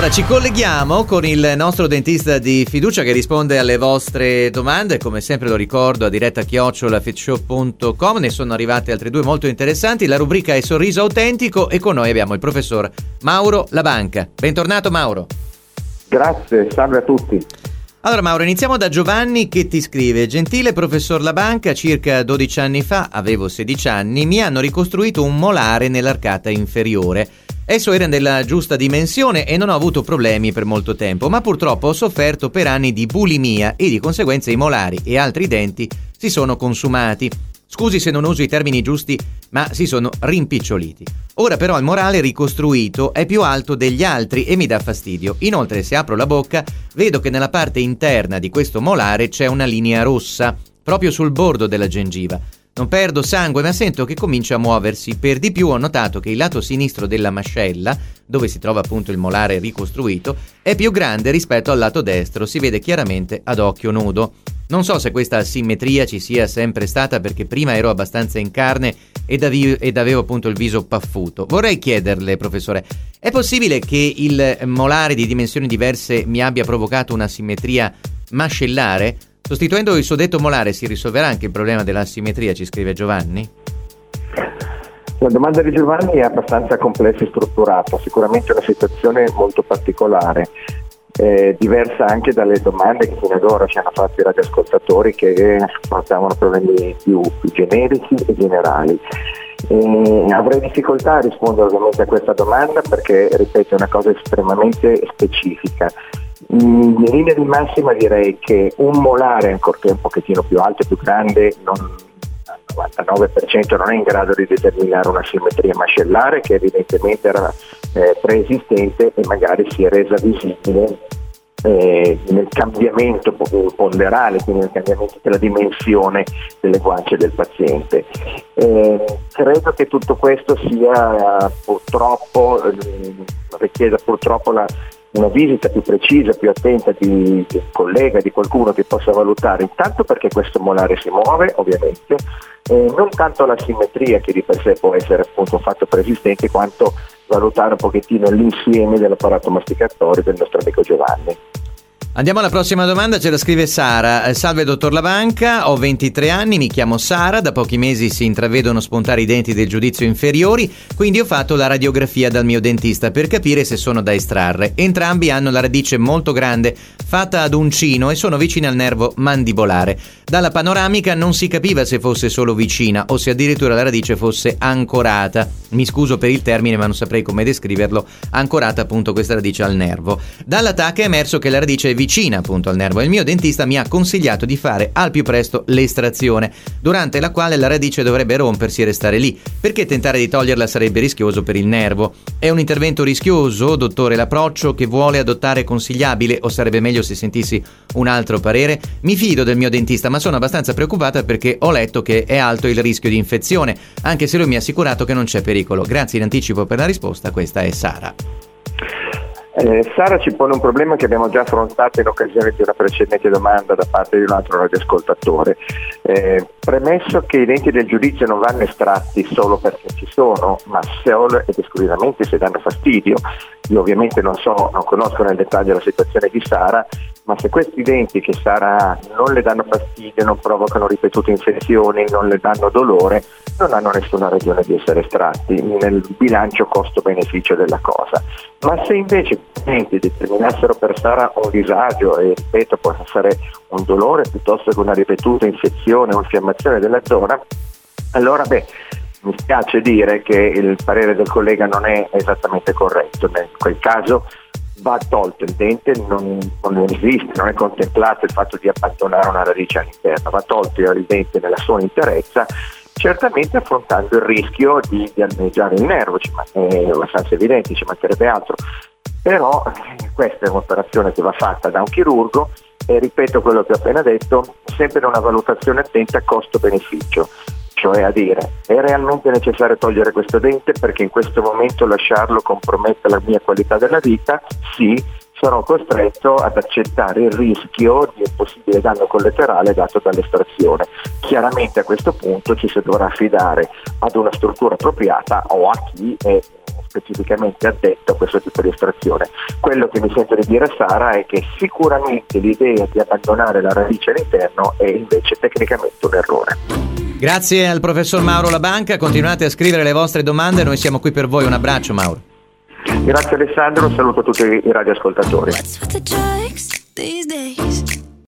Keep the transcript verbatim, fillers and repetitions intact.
Allora, ci colleghiamo con il nostro dentista di fiducia che risponde alle vostre domande. Come sempre lo ricordo, a diretta chiocciola fitshow punto com. Ne sono arrivate altre due molto interessanti. La rubrica è Sorriso Autentico e con noi abbiamo il professor Mauro Labanca. Bentornato Mauro. Grazie, salve a tutti. Allora Mauro, iniziamo da Giovanni che ti scrive: gentile professor Labanca, circa dodici anni fa, avevo sedici anni, mi hanno ricostruito un molare nell'arcata inferiore. Esso era nella giusta dimensione e non ho avuto problemi per molto tempo, ma purtroppo ho sofferto per anni di bulimia e di conseguenza i molari e altri denti si sono consumati. Scusi se non uso i termini giusti, ma si sono rimpiccioliti. Ora però il molare ricostruito è più alto degli altri e mi dà fastidio. Inoltre, se apro la bocca, vedo che nella parte interna di questo molare c'è una linea rossa, proprio sul bordo della gengiva. Non perdo sangue, ma sento che comincia a muoversi. Per di più ho notato che il lato sinistro della mascella, dove si trova appunto il molare ricostruito, è più grande rispetto al lato destro, si vede chiaramente ad occhio nudo. Non so se questa asimmetria ci sia sempre stata, perché prima ero abbastanza in carne ed, avi- ed avevo appunto il viso paffuto. Vorrei chiederle, professore, è possibile che il molare di dimensioni diverse mi abbia provocato una simmetria mascellare? Sostituendo il suddetto molare si risolverà anche il problema dell'asimmetria, ci scrive Giovanni? La domanda di Giovanni è abbastanza complessa e strutturata, sicuramente una situazione molto particolare. Eh, diversa anche dalle domande che fino ad ora ci hanno fatto i radioascoltatori, che portavano problemi più, più generici e generali. Eh, avrei difficoltà a rispondere ovviamente a questa domanda perché, ripeto, è una cosa estremamente specifica. In linea di massima direi che un molare, ancorché un pochettino più alto e più grande, non, al novantanove per cento non è in grado di determinare una simmetria mascellare che evidentemente era eh, preesistente e magari si è resa visibile eh, nel cambiamento ponderale, quindi nel cambiamento della dimensione delle guance del paziente. Eh, credo che tutto questo sia purtroppo, eh, richieda purtroppo la una visita più precisa, più attenta di, di un collega, di qualcuno che possa valutare, intanto perché questo molare si muove ovviamente, eh, non tanto la simmetria che di per sé può essere appunto un fatto preesistente, quanto valutare un pochettino l'insieme dell'apparato masticatorio del nostro amico Giovanni. Andiamo alla prossima domanda, ce la scrive Sara. Salve dottor Labanca, ho ventitré anni, mi chiamo Sara, da pochi mesi si intravedono spuntare i denti del giudizio inferiori, quindi ho fatto la radiografia dal mio dentista per capire se sono da estrarre. Entrambi hanno la radice molto grande, fatta ad uncino e sono vicine al nervo mandibolare. Dalla panoramica non si capiva se fosse solo vicina o se addirittura la radice fosse ancorata. Mi scuso per il termine, ma non saprei come descriverlo. Ancorata appunto questa radice al nervo. Dalla T A C è emerso che la radice è vicina appunto al nervo e il mio dentista mi ha consigliato di fare al più presto l'estrazione, durante la quale la radice dovrebbe rompersi e restare lì, perché tentare di toglierla sarebbe rischioso per il nervo. È un intervento rischioso, dottore? L'approccio che vuole adottare è consigliabile o sarebbe meglio se sentissi un altro parere? Mi fido del mio dentista, ma sono abbastanza preoccupata perché ho letto che è alto il rischio di infezione, anche se lui mi ha assicurato che non c'è pericolo. Grazie in anticipo per la risposta. Questa è Sara. Eh, Sara ci pone un problema che abbiamo già affrontato in occasione di una precedente domanda da parte di un altro radioascoltatore. Eh, premesso che i denti del giudizio non vanno estratti solo perché ci sono, ma solo ed esclusivamente se danno fastidio. Io ovviamente non so, non conosco nel dettaglio la situazione di Sara, ma se questi denti che Sara ha non le danno fastidio, non provocano ripetute infezioni, non le danno dolore, non hanno nessuna ragione di essere estratti nel bilancio costo-beneficio della cosa. Ma se invece i denti determinassero per Sara un disagio, e ripeto può essere un dolore piuttosto che una ripetuta infezione o infiammazione della zona, allora beh, mi spiace dire che il parere del collega non è esattamente corretto. In quel caso va tolto il dente, non, non esiste, non è contemplato il fatto di abbandonare una radice all'interno, va tolto il dente nella sua interezza, certamente affrontando il rischio di danneggiare il nervo, ci man- è abbastanza evidente, ci mancherebbe altro, però eh, questa è un'operazione che va fatta da un chirurgo e ripeto quello che ho appena detto, sempre in una valutazione attenta costo-beneficio. Cioè a dire, è realmente necessario togliere questo dente perché in questo momento lasciarlo compromette la mia qualità della vita? Sì, sarò costretto ad accettare il rischio di un possibile danno collaterale dato dall'estrazione. Chiaramente a questo punto ci si dovrà affidare ad una struttura appropriata o a chi è specificamente addetto a questo tipo di estrazione. Quello che mi sento di dire a Sara è che sicuramente l'idea di abbandonare la radice all'interno è invece tecnicamente un errore. Grazie al professor Mauro Labanca, continuate a scrivere le vostre domande, noi siamo qui per voi. Un abbraccio, Mauro. Grazie Alessandro, saluto tutti i radioascoltatori.